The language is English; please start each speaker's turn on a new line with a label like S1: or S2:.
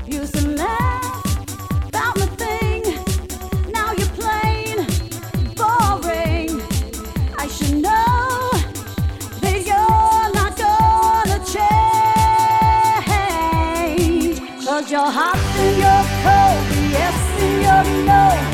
S1: Used to laugh about nothing. Now you're plain boring. I should know that you're not gonna change. 'Cause you're hot and you're cold, yes and you're no.